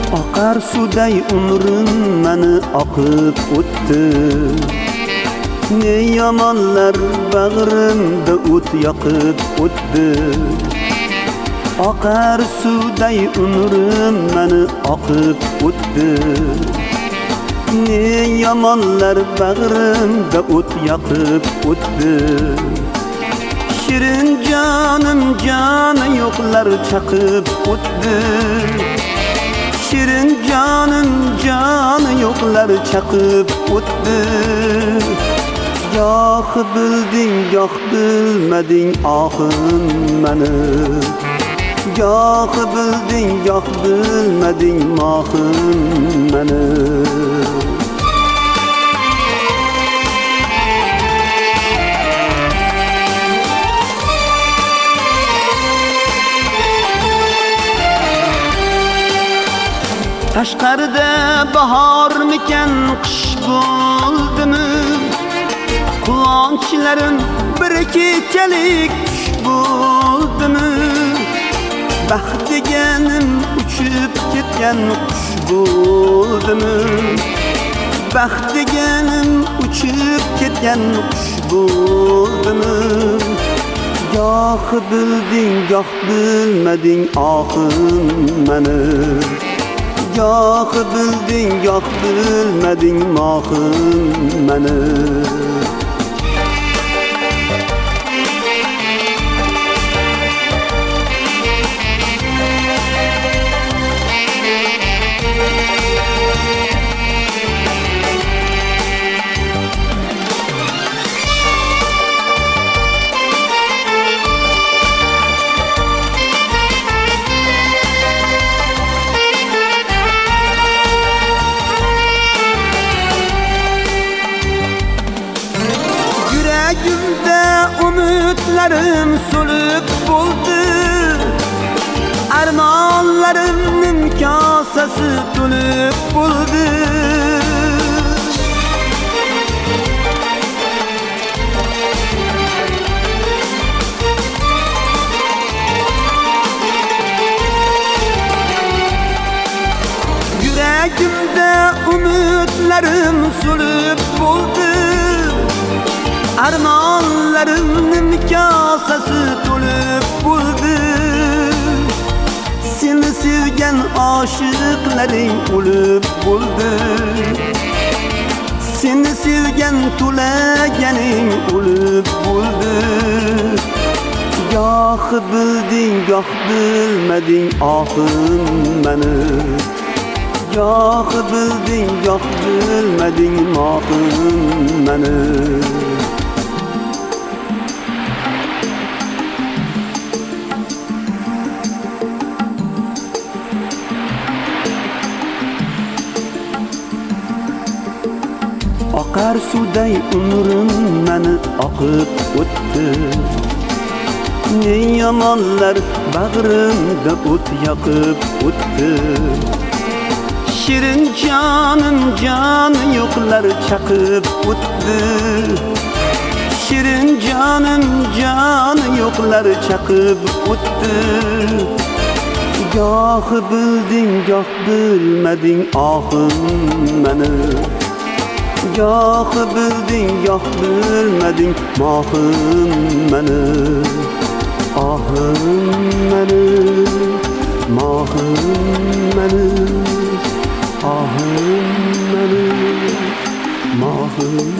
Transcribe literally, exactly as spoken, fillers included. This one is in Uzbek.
Oqar suday umrim meni oqib o'tdi. Ne yomonlar bag'rimda o't yoqib o'tdi. Oqar suday umrim meni oqib o'tdi. Ne yomonlar bag'rimda o't yoqib o'tdi. Shirin jonim joni yo'qlar chaqib o'tdi. Shirin jonim joni yo'qlar chaqib o'tdi. Goh bilding, goh bilmading ohim meni. Goh bilding, goh bilmading mohim meni. Qashqarda bahormikan qish bo'ldimi? Qulonchlarim bir kechalik tush bo'ldimi? Baxt deganim uchib ketgan qush bo'ldimi? Baxt deganim uchib ketgan qush bo'ldimi? Goh bilding, goh bilmading ohim meni. Goh bilding, goh bilmading mohim meni. Yuragimda umidlarim so'lib bo'ldi. Armonlarimning kosasi to'lib bo'ldi. Yuragimda umidlarim so'lib bo'ldi. Armonlarimning kosasi to'lib bo'ldi. Seni sevgan oshiqlaring o'lib bo'ldi. Seni sevgan to'laganing o'lib bo'ldi. Goh bilding, goh bilmading ohim meni. Goh bilding, goh bilmading mohim meni. Oqar suday umrim meni oqib o'tdi. Ne yomonlar bag'rimda o't yoqib o'tdi. Shirin jonim joni yo'qlar chaqib o'tdi. Shirin jonim joni yo'qlar chaqib o'tdi. Goh bilding, goh bilmading ohim meni. Goh bilding, goh bilmading mohim meni. Ohim meni, mohim meni. Ahim meni, mahim